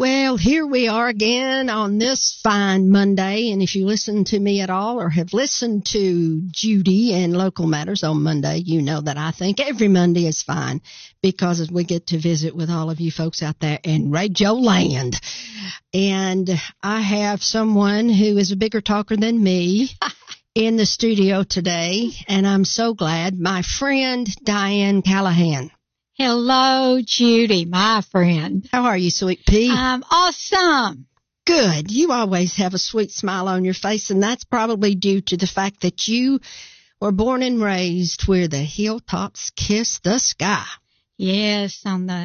Well, here we are again on this fine Monday, and if you listen to me at all or have listened to Judy and Local Matters on Monday, you know that I think every Monday is fine because we get to visit with all of you folks out there in Radio Land. And I have someone who is a bigger talker than me in the studio today, and I'm so glad, my friend Diane Callahan. Hello, Judy, my friend. How are you, sweet pea? I'm awesome. Good. You always have a sweet smile on your face, and that's probably due to the fact that you were born and raised where the hilltops kiss the sky. Yes, on the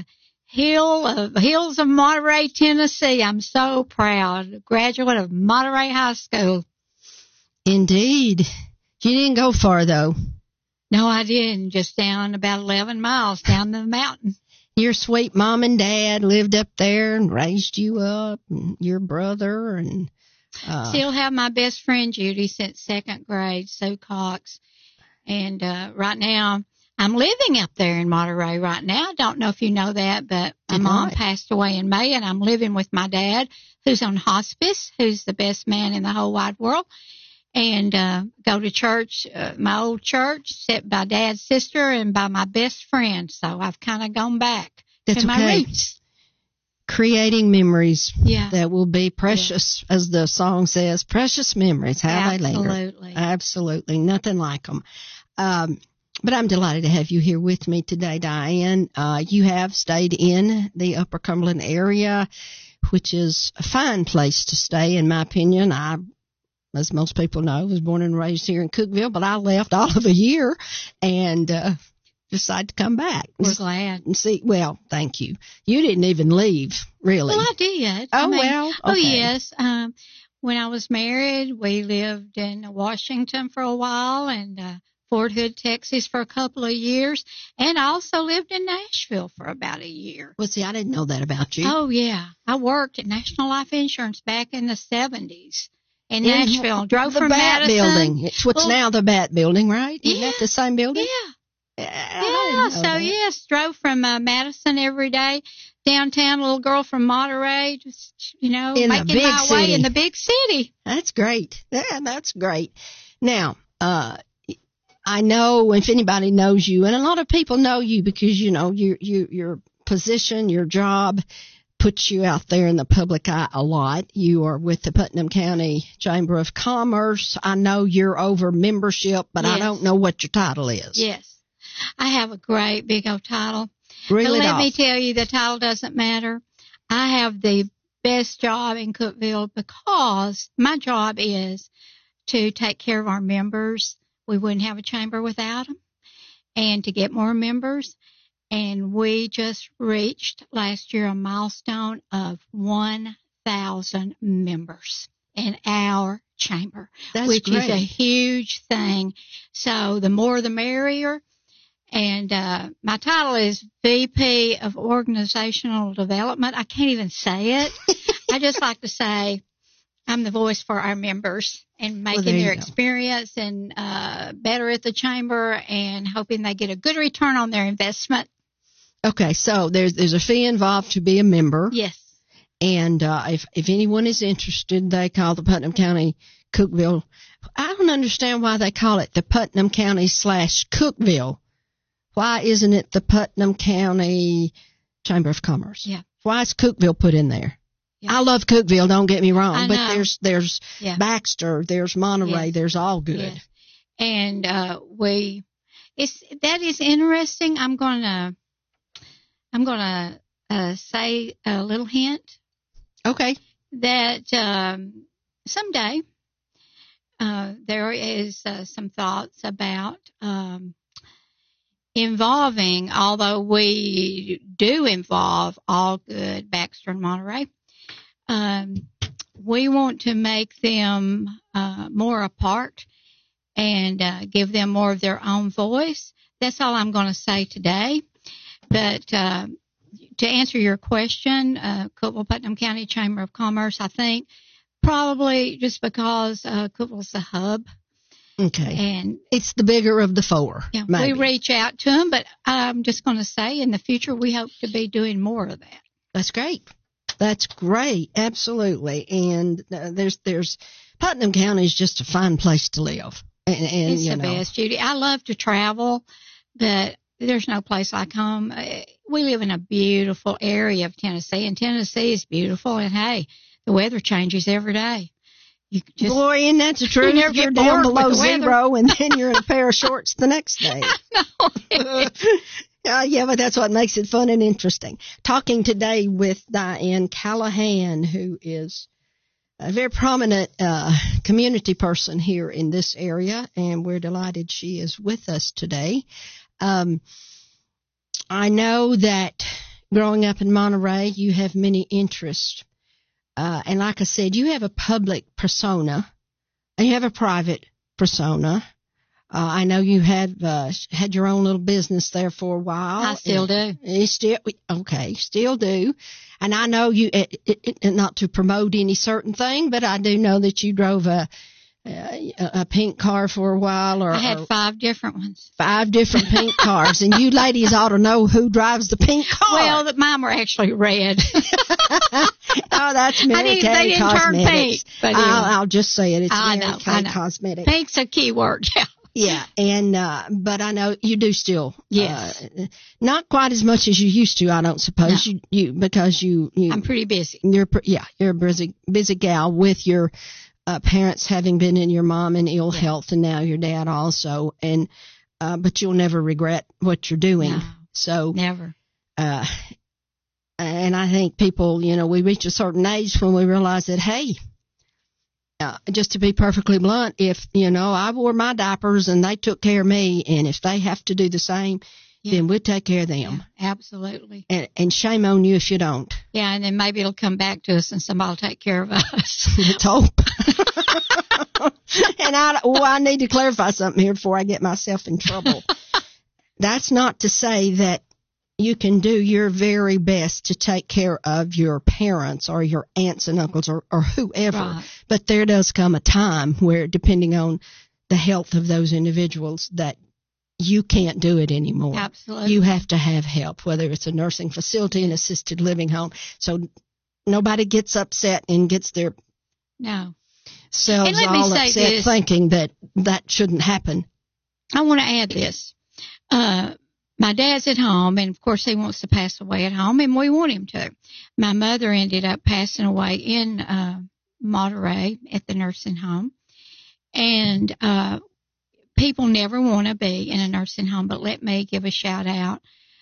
hills of Monterey, Tennessee. I'm so proud. Graduate of Monterey High School. Indeed. You didn't go far, though. No, I didn't. Just down about 11 miles down the mountain. Your sweet mom and dad lived up there and raised you up, and your brother and... Still have my best friend, Judy, since second grade, Sue Cox. And right now, I'm living up there in Monterey right now. I don't know if you know that, but my mom passed away in May, and I'm living with my dad, who's on hospice, who's the best man in the whole wide world. And go to church, my old church, set by Dad's sister and by my best friend. So I've kind of gone back to my roots. Creating memories that will be precious, as the song says, precious memories, how they linger. Absolutely. Absolutely. Nothing like them. But I'm delighted to have you here with me today, Diane. You have stayed in the Upper Cumberland area, which is a fine place to stay, in my opinion. As most people know, was born and raised here in Cookeville, but I left all of a year and decided to come back. We're glad. See, well, thank you. You didn't even leave, really. Well, I did. Okay. Oh, yes. When I was married, we lived in Washington for a while and Fort Hood, Texas for a couple of years, and I also lived in Nashville for about a year. Well, see, I didn't know that about you. Oh, yeah. I worked at National Life Insurance back in the 70s. In Nashville, drove from Madison. Building. It's what's now the Bat Building, right? Isn't that the same building? Yeah. Yes, drove from Madison every day downtown. Little girl from Monterey, just making my way in the big city. That's great. Yeah, that's great. Now, I know if anybody knows you, and a lot of people know you because your position, your job puts you out there in the public eye a lot. You are with the Putnam County Chamber of Commerce. I know you're over membership, but I don't know what your title is. Yes. I have a great big old title. Really? But let me tell you, the title doesn't matter. I have the best job in Cookeville because my job is to take care of our members. We wouldn't have a chamber without them. And to get more members. And we just reached last year a milestone of 1,000 members in our chamber, which is a huge thing. So the more the merrier. And my title is VP of Organizational Development. I can't even say it. I just like to say I'm the voice for our members and making their experience and better at the chamber and hoping they get a good return on their investment. Okay, so there's a fee involved to be a member. Yes. And if anyone is interested, they call the Putnam County Cookeville. I don't understand why they call it the Putnam County / Cookeville. Why isn't it the Putnam County Chamber of Commerce? Yeah. Why is Cookeville put in there? Yeah. I love Cookeville, don't get me wrong, but there's Baxter, there's Monterey, there's all good. Yes. And that is interesting. I'm gonna say a little hint. Okay. That someday there is some thoughts about involving, although we do involve all good Baxter and Monterey, we want to make them more apart and give them more of their own voice. That's all I'm going to say today. But to answer your question, Cookeville Putnam County Chamber of Commerce, I think probably just because Cookeville's the hub. Okay. And it's the bigger of the four. Yeah, maybe. We reach out to them, but I'm just going to say in the future we hope to be doing more of that. That's great. That's great. Absolutely. And there's Putnam County is just a fine place to live. And it's the best, Judy. I love to travel, but there's no place like home. We live in a beautiful area of Tennessee, and Tennessee is beautiful. And hey, the weather changes every day. Boy, and that's the truth. You're down below zero, and then you're in a pair of shorts the next day. Yeah, but that's what makes it fun and interesting. Talking today with Diane Callahan, who is a very prominent community person here in this area, and we're delighted she is with us today. I know that growing up in Monterey, you have many interests. And like I said, you have a public persona and you have a private persona. I know you had your own little business there for a while. I still do. You still do. And I know you, not to promote any certain thing, but I do know that you drove a pink car for a while. I had 5 different ones. 5 different pink cars. And you ladies ought to know who drives the pink car. Well, mine were actually red. Oh, that's Mary Kay Cosmetics. Turn pink, but I'll just say it. It's Mary Kay Cosmetics. Pink's a key word, yeah. Yeah, and but I know you do still. Yes. Not quite as much as you used to, I don't suppose. No. You because you I'm pretty busy. You're a busy gal with your parents having been in your mom in ill health, and now your dad also, and but you'll never regret what you're doing. No, so never. And I think people, we reach a certain age when we realize that, hey, just to be perfectly blunt, if, I wore my diapers and they took care of me, and if they have to do the same, then we'll take care of them. Yeah, absolutely. And shame on you if you don't. Yeah, and then maybe it'll come back to us and somebody will take care of us. Let's hope. And I need to clarify something here before I get myself in trouble. That's not to say that you can do your very best to take care of your parents or your aunts and uncles or whoever. Right. But there does come a time where, depending on the health of those individuals, that you can't do it anymore. Absolutely. You have to have help, whether it's a nursing facility, an assisted living home. So nobody gets upset and gets their selves all upset thinking that shouldn't happen. I want to add this. My dad's at home, and of course he wants to pass away at home, and we want him to. My mother ended up passing away in Monterey at the nursing home, and people never want to be in a nursing home, but let me give a shout out.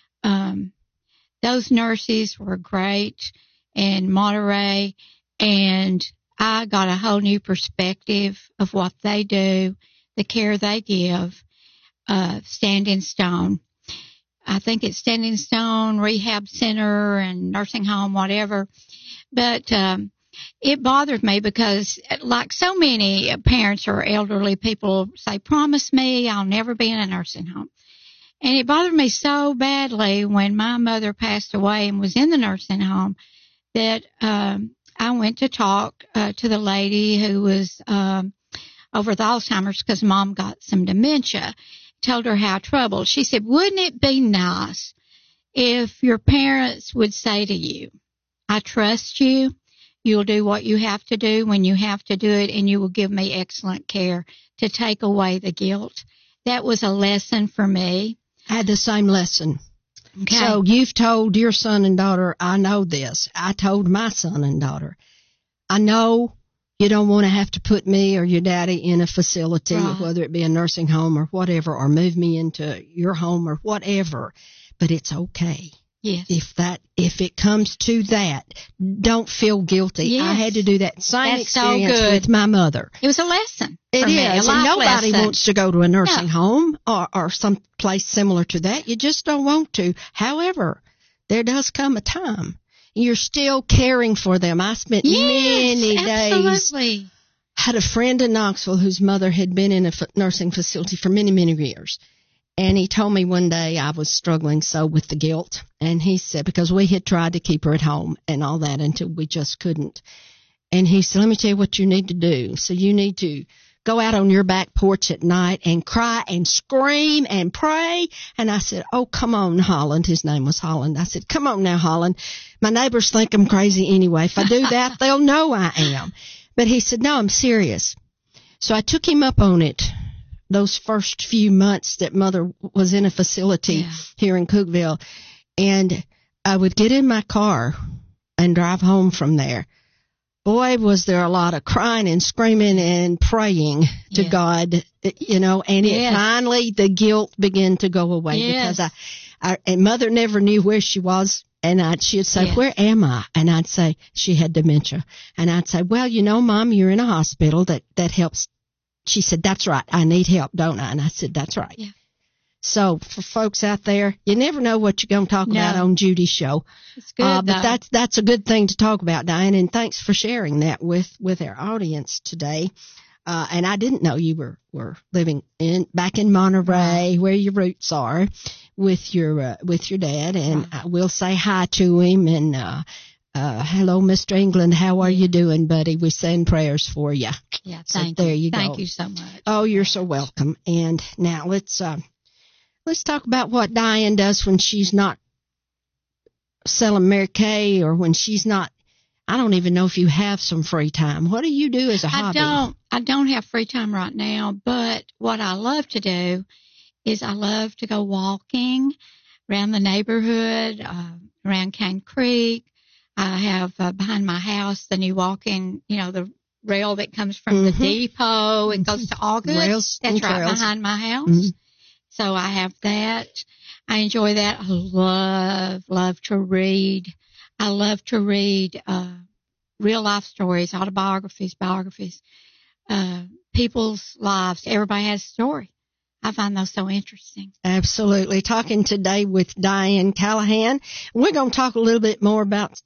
Those nurses were great in Monterey, and I got a whole new perspective of what they do, the care they give. Standing Stone. I think it's Standing Stone Rehab Center and nursing home, whatever. But it bothered me because, like so many parents or elderly people say, promise me I'll never be in a nursing home. And it bothered me so badly when my mother passed away and was in the nursing home that I went to talk to the lady who was over the Alzheimer's because Mom got some dementia. Told her how troubled. She said, wouldn't it be nice if your parents would say to you, I trust you, you'll do what you have to do when you have to do it, and you will give me excellent care to take away the guilt. That was a lesson for me. I had the same lesson. Okay. So you've told your son and daughter, I know this. I told my son and daughter, I know you don't want to have to put me or your daddy in a facility, right, whether it be a nursing home or whatever, or move me into your home or whatever, but it's okay. Yes. If it comes to that, don't feel guilty. Yes. I had to do that same experience so with my mother. It was a lesson. It is. And nobody wants to go to a nursing No. home or some place similar to that. You just don't want to. However, there does come a time. You're still caring for them. I spent many days. Had a friend in Knoxville whose mother had been in a nursing facility for many, many years. And he told me one day I was struggling so with the guilt. And he said, because we had tried to keep her at home and all that until we just couldn't. And he said, let me tell you what you need to do. So you need to go out on your back porch at night and cry and scream and pray. And I said, oh, come on, Holland. His name was Holland. I said, come on now, Holland. My neighbors think I'm crazy anyway. If I do that, they'll know I am. But he said, no, I'm serious. So I took him up on it those first few months that Mother was in a facility here in Cookeville. And I would get in my car and drive home from there. Boy, was there a lot of crying and screaming and praying to God, you know, and it finally, the guilt began to go away because and Mother never knew where she was. And she'd say, where am I? And I'd say, she had dementia. And I'd say, well, you know, Mom, you're in a hospital that helps. She said, that's right. I need help, don't I? And I said, that's right. Yeah. So for folks out there, you never know what you're going to talk about on Judy's show. It's good, but that's a good thing to talk about, Diane. And thanks for sharing that with our audience today. And I didn't know you were living back in Monterey, where your roots are, with your dad. And we'll say hi to him. And hello, Mr. England. How are you doing, buddy? We send prayers for you. Yeah, there you go. Thank you so much. Oh, you're so welcome. And now let's talk about what Diane does when she's not selling Mary Kay, or when she's not. I don't even know if you have some free time. What do you do as a hobby? I don't have free time right now, but what I love to do is I love to go walking around the neighborhood, around Cane Creek. I have behind my house the new walking, you know, the rail that comes from the depot and goes to August. Rails That's right trails behind my house. So I have that. I enjoy that. I love to read. I love to read real life stories, autobiographies, biographies, people's lives. Everybody has a story. I find those so interesting. Absolutely. Talking today with Diane Callahan. We're going to talk a little bit more about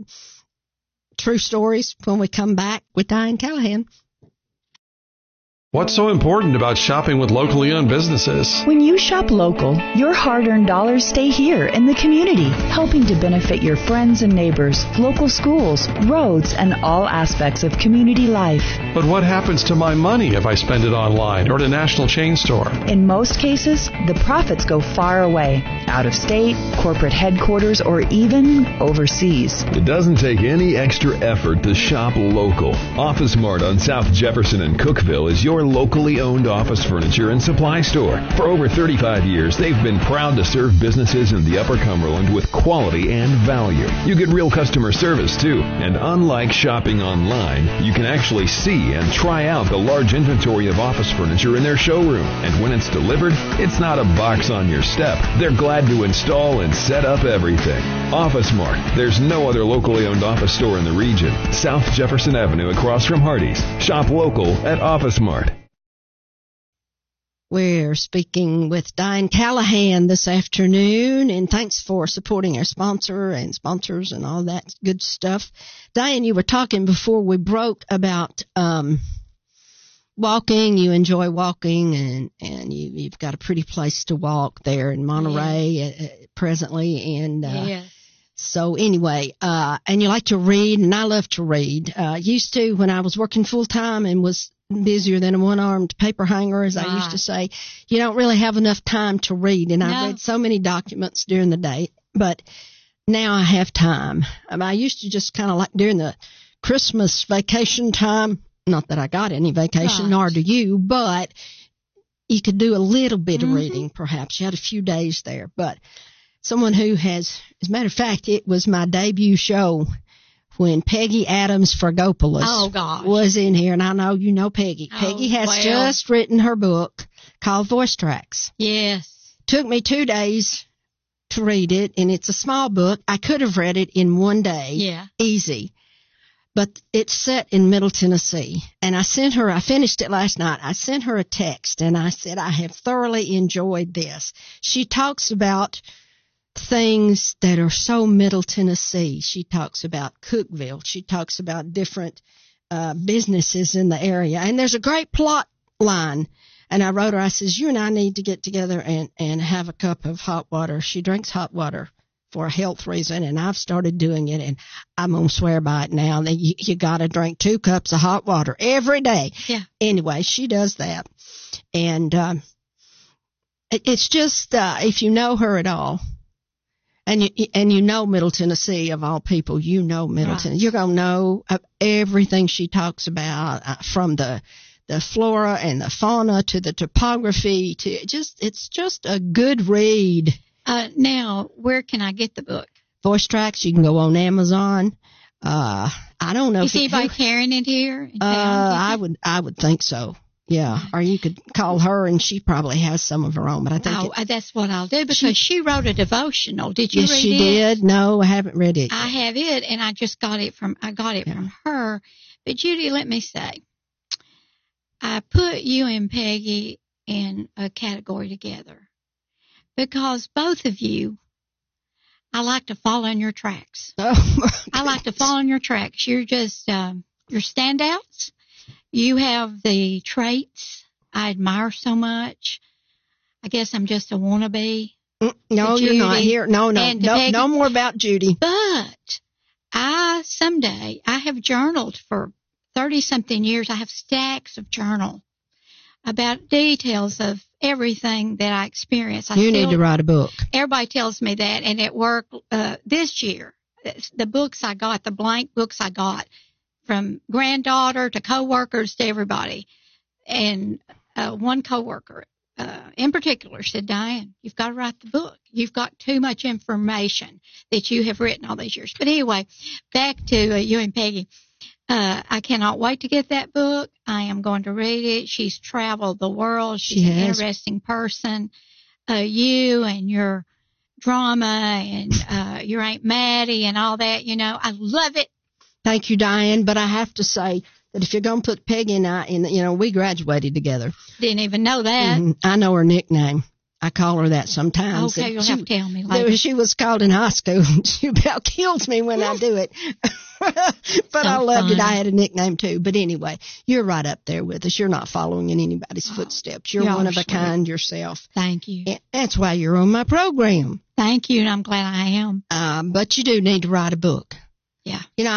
true stories when we come back with Diane Callahan. What's so important about shopping with locally owned businesses? When you shop local, your hard-earned dollars stay here in the community, helping to benefit your friends and neighbors, local schools, roads, and all aspects of community life. But what happens to my money if I spend it online or at a national chain store? In most cases, the profits go far away, out of state, corporate headquarters, or even overseas. It doesn't take any extra effort to shop local. Office Mart on South Jefferson and Cookeville is your locally owned office furniture and supply store. For over 35 years, they've been proud to serve businesses in the Upper Cumberland with quality and value. You get real customer service, too. And unlike shopping online, you can actually see and try out the large inventory of office furniture in their showroom. And when it's delivered, it's not a box on your step. They're glad to install and set up everything. Office Mart. There's no other locally owned office store in the region. South Jefferson Avenue across from Hardee's. Shop local at Office Mart. We're speaking with Diane Callahan this afternoon, and thanks for supporting our sponsor and sponsors and all that good stuff. Diane, you were talking before we broke about walking. You enjoy walking, and you've got a pretty place to walk there in Monterey presently. And so anyway, and you like to read, and I love to read. Used to when I was working full time and was busier than a one-armed paper hanger, as I used to say. You don't really have enough time to read, and I've read so many documents during the day, but now I have time. I used to just kind of like during the Christmas vacation time, not that I got any vacation, nor do you, but you could do a little bit of reading, perhaps. You had a few days there, but someone who has, as a matter of fact, it was my debut show when Peggy Adams Fergopoulos was in here, and I know you know Peggy. Peggy has just written her book called Voice Tracks. Yes. Took me 2 days to read it, and it's a small book. I could have read it in one day. Yeah. Easy. But it's set in Middle Tennessee. And I finished it last night. I sent her a text, and I said, I have thoroughly enjoyed this. She talks about things that are so Middle Tennessee. She talks about Cookeville. She talks about different businesses in the area. And there's a great plot line. And I wrote her, I says, you and I need to get together and have a cup of hot water. She drinks hot water for a health reason, and I've started doing it, and I'm going to swear by it now. That you got to drink 2 cups of hot water every day. Yeah. Anyway, she does that. And it's just, if you know her at all, and you know Middle Tennessee, of all people, you know Middleton, Right. you're going to know everything she talks about, from the flora and the fauna to the topography to it's just a good read. Now, where can I get the book? Voice Tracks, you can go on Amazon. I don't know Is anybody carrying it here in town? I would think so. Yeah, or you could call her, and she probably has some of her own. But I think that's what I'll do, because she wrote a devotional. Did you read it? Yes, she did. No, I haven't read it. I have it, and I just got it from her. But Judy, let me say, I put you and Peggy in a category together because both of you, I like to follow in your tracks. I like to follow in your tracks. You're just you're standouts. You have the traits I admire so much. I guess I'm just a wannabe. No, you're not here. No more about Judy. But someday I have journaled for 30-something years. I have stacks of journal about details of everything that I experience. You need to write a book. Everybody tells me that, and at work this year, the books I got, the blank books I got, from granddaughter to coworkers to everybody. And one coworker in particular said, Diane, you've got to write the book. You've got too much information that you have written all these years. But anyway, back to you and Peggy. I cannot wait to get that book. I am going to read it. She's traveled the world. She's an interesting person. You and your drama and your Aunt Maddie and all that, I love it. Thank you, Diane. But I have to say that if you're going to put Peggy and I in, we graduated together. Didn't even know that. Mm-hmm. I know her nickname. I call her that sometimes. Okay, you'll have to tell me later. She was called in high school. She about kills me when I do it. But I loved it. I had a nickname too. But anyway, you're right up there with us. You're not following in anybody's footsteps. You're one of a kind yourself. Thank you. And that's why you're on my program. Thank you, and I'm glad I am. But you do need to write a book. Yeah.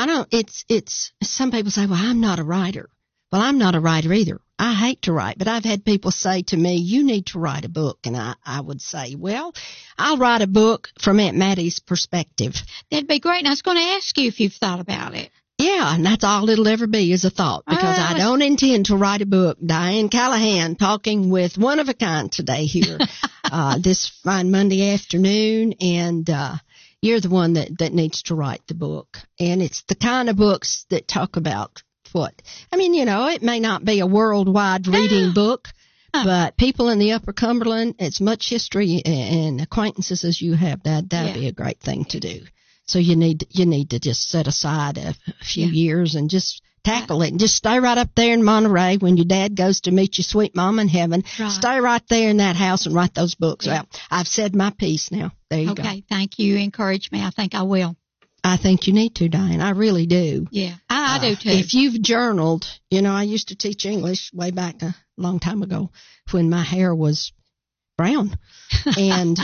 It's some people say, well, I'm not a writer. Well, I'm not a writer either. I hate to write, but I've had people say to me, you need to write a book. And I would say, well, I'll write a book from Aunt Maddie's perspective. That'd be great. And I was going to ask you if you've thought about it. Yeah, and that's all it'll ever be is a thought, because I don't intend to write a book. Diane Callahan talking with one of a kind today here this fine Monday afternoon, and you're the one that needs to write the book. And it's the kind of books that talk about what? I mean, it may not be a worldwide reading book, but people in the Upper Cumberland, as much history and acquaintances as you have, that'd be a great thing to do. So you need to just set aside a few years and just tackle it, and just stay right up there in Monterey when your dad goes to meet your sweet mom in heaven. Right. Stay right there in that house and write those books out. I've said my piece now. There you go. Okay, thank you. Encourage me. I think I will. I think you need to, Diane. I really do. Yeah, I do too. If you've journaled, I used to teach English way back a long time ago when my hair was brown. And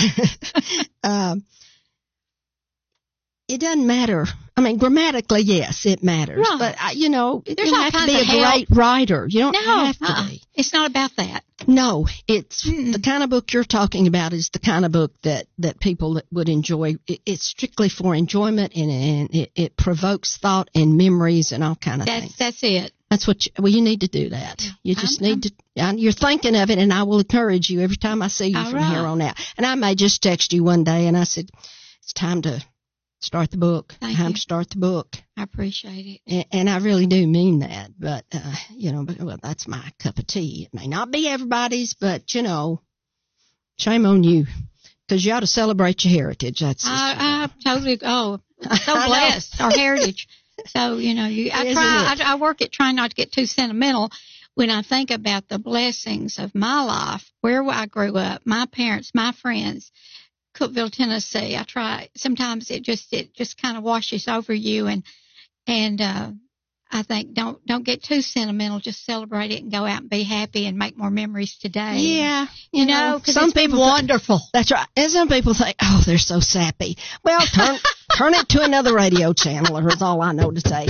it doesn't matter. I mean, grammatically, yes, it matters. Right. But, you don't have to be a great writer. You don't have to be. It's not about that. No, it's the kind of book you're talking about is the kind of book that people would enjoy. It's strictly for enjoyment, and it provokes thought and memories and all kind of things. That's it. That's what you need to do that. You just need to, you're thinking of it, and I will encourage you every time I see you from here on out. And I may just text you one day, and I said, it's time to start the book. Time to start the book. I appreciate it. And I really do mean that. But, well, that's my cup of tea. It may not be everybody's, but, shame on you. Because you ought to celebrate your heritage. I totally, so blessed, our heritage. So, I work at trying not to get too sentimental when I think about the blessings of my life, where I grew up, my parents, my friends. Cookeville, Tennessee. I try. Sometimes it just kind of washes over you, and I think don't get too sentimental. Just celebrate it and go out and be happy and make more memories today. Yeah. You know, 'cause some it's been people wonderful. That's right. And some people think, oh, they're so sappy. Well, turn it to another radio channel, or is all I know to say.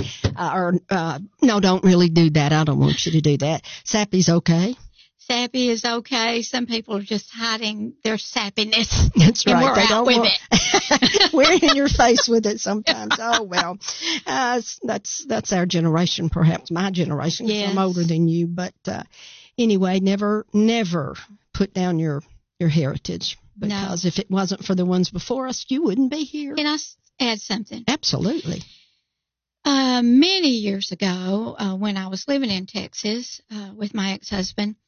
No, don't really do that. I don't want you to do that. Sappy's okay. Sappy is okay. Some people are just hiding their sappiness. That's and right. we're They out don't with want- it. We're in your face with it sometimes. Oh, well, that's our generation, perhaps my generation, 'cause Yes. I'm older than you. But anyway, never put down your heritage, because if it wasn't for the ones before us, you wouldn't be here. Can I add something? Absolutely. Many years ago, when I was living in Texas with my ex-husband,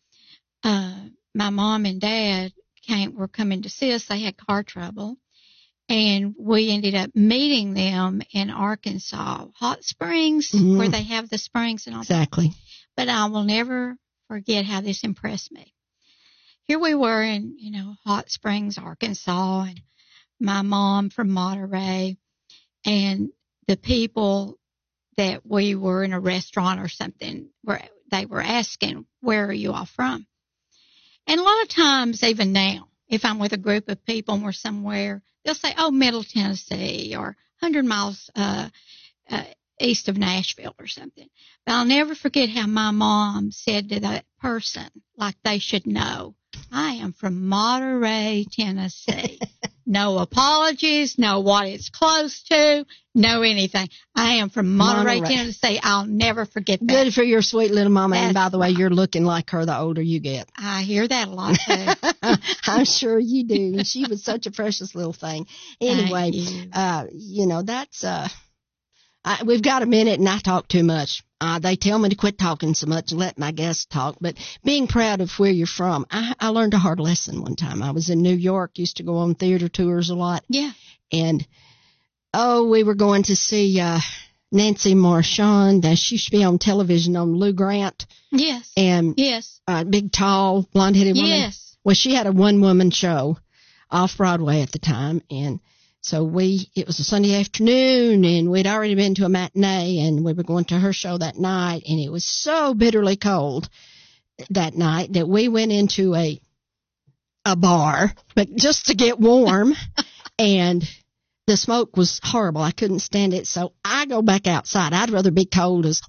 my mom and dad were coming to see us. They had car trouble, and we ended up meeting them in Arkansas, Hot Springs, where they have the springs and all that. Exactly. But I will never forget how this impressed me. Here we were in, Hot Springs, Arkansas, and my mom from Monterey, and the people that we were in a restaurant or something where they were asking, where are you all from? And a lot of times, even now, if I'm with a group of people and we're somewhere, they'll say, oh, Middle Tennessee, or 100 miles east of Nashville or something. But I'll never forget how my mom said to that person, like they should know, I am from Monterey, Tennessee. No apologies, no what it's close to, no anything. I am from Monterey, Tennessee. I'll never forget that. Good for your sweet little mama. And by the way, you're looking like her the older you get. I hear that a lot, too. I'm sure you do. She was such a precious little thing. Anyway, that's, we've got a minute and I talk too much. They tell me to quit talking so much and let my guests talk, but being proud of where you're from. I learned a hard lesson one time. I was in New York, used to go on theater tours a lot. Yeah. And, we were going to see, Nancy Marchand. She used to be on television on Lou Grant. Yes. And, yes. Big, tall, blonde-headed woman. Yes. Well, she had a one-woman show off Broadway at the time, and so it was a Sunday afternoon, and we'd already been to a matinee, and we were going to her show that night, and it was so bitterly cold that night that we went into a bar, but just to get warm, and the smoke was horrible. I couldn't stand it, so I go back outside. I'd rather be cold as,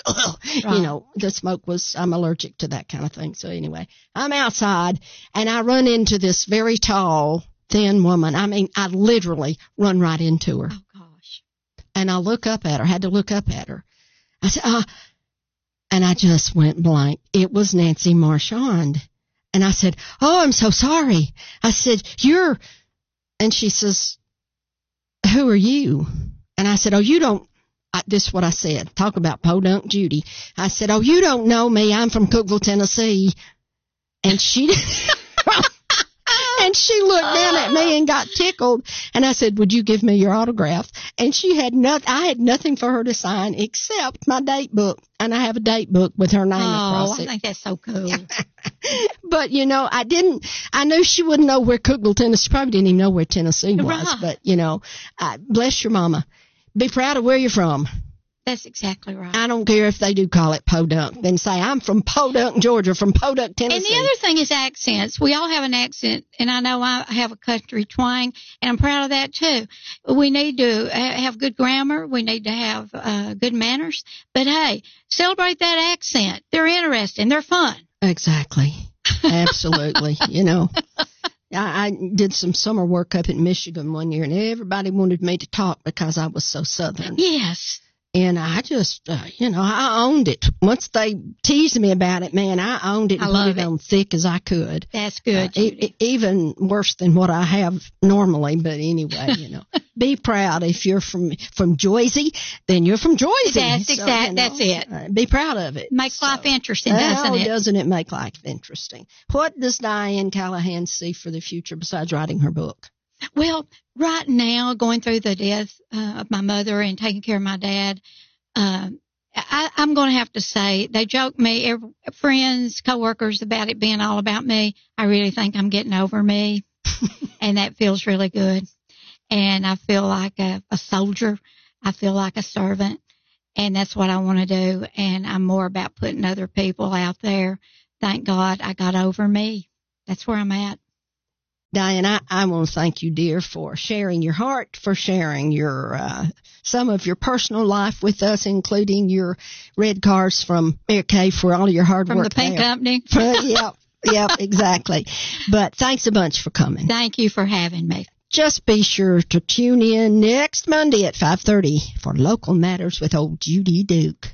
the smoke was, I'm allergic to that kind of thing. So anyway, I'm outside, and I run into this very tall, thin woman. I mean, I literally run right into her. Oh, gosh. And I had to look up at her. I said, and I just went blank. It was Nancy Marchand. And I said, oh, I'm so sorry. I said, and she says, who are you? And I said, oh, you don't, this is what I said. Talk about Podunk Judy. I said, oh, you don't know me. I'm from Cookeville, Tennessee. And she And she looked down at me and got tickled. And I said, would you give me your autograph? And I had nothing for her to sign except my date book. And I have a date book with her name across it. I think that's so cool. But, I knew she wouldn't know where Cookeville, Tennessee, she probably didn't even know where Tennessee was. Right. But, bless your mama. Be proud of where you're from. That's exactly right. I don't care if they do call it Podunk. Then say, I'm from Podunk, Georgia, from Podunk, Tennessee. And the other thing is accents. We all have an accent, and I know I have a country twang, and I'm proud of that, too. We need to have good grammar. We need to have good manners. But, hey, celebrate that accent. They're interesting. They're fun. Exactly. Absolutely. I did some summer work up in Michigan one year, and everybody wanted me to talk because I was so Southern. Yes. And I just, I owned it. Once they teased me about it, man, I owned it and put it on thick as I could. That's good. Even worse than what I have normally. But anyway, be proud. If you're from Joyzy, then you're from Joyzy. That's exactly. That's it. Be proud of it. Makes life interesting, doesn't it? Doesn't it make life interesting? What does Diane Callahan see for the future besides writing her book? Well, right now, going through the death of my mother and taking care of my dad, I'm going to have to say, they joke me, friends, coworkers, about it being all about me. I really think I'm getting over me, and that feels really good. And I feel like a soldier. I feel like a servant. And that's what I want to do. And I'm more about putting other people out there. Thank God I got over me. That's where I'm at. Diane, I want to thank you, dear, for sharing your heart, for sharing your some of your personal life with us, including your red cars from Mary Kay, for all your hard from work the paint there. company. Yep, exactly. But thanks a bunch for coming. Thank you for having me. Just be sure to tune in next Monday at 5:30 for Local Matters with old Judy Duke.